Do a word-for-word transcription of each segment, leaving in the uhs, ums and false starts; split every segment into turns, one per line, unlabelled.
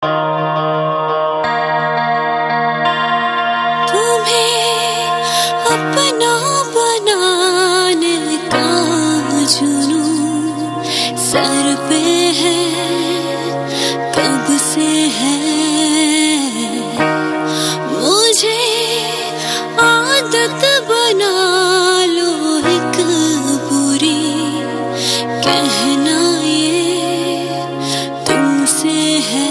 अपना बनाने का जुनून सर पे है, कब से है। मुझे आदत बना लो एक बुरी, कहना ये तुमसे है।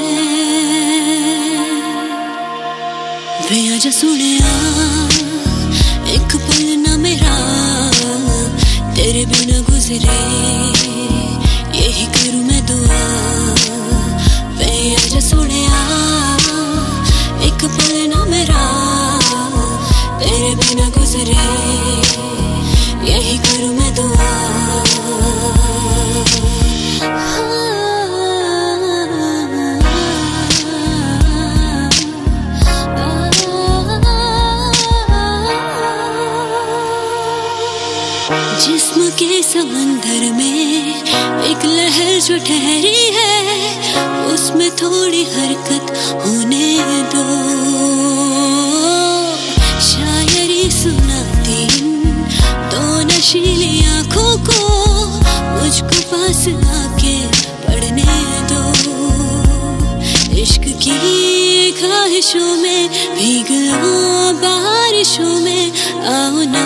वे आजा सुनिया एक पल ना मेरा तेरे बिना गुजरे, यही करूं मैं दुआ। वे आजा सोनिया एक पल ना मेरा तेरे बिना गुजरे, यही करूं मैं दुआ। जिस्म के समंदर में एक लहर जो ठहरी है, उसमें थोड़ी हरकत होने दो। शायरी सुनाती दो नशीली आँखों को, मुझको पास आके पढ़ने दो। इश्क की ख्वाहिशों में भीग लो, बारिशों में आओ ना।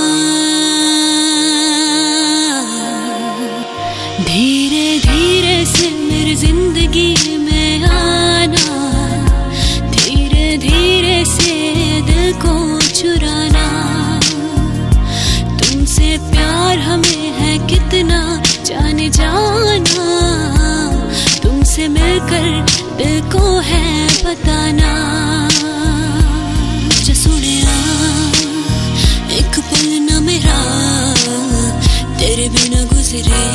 धीरे धीरे से मेरी जिंदगी में आना, धीरे धीरे से दिल को चुराना। तुमसे प्यार हमें है कितना जाने जाना, तुमसे मिलकर दिल को है बताना। जो सुनिया एक पल ना मेरा तेरे बिना गुजरे,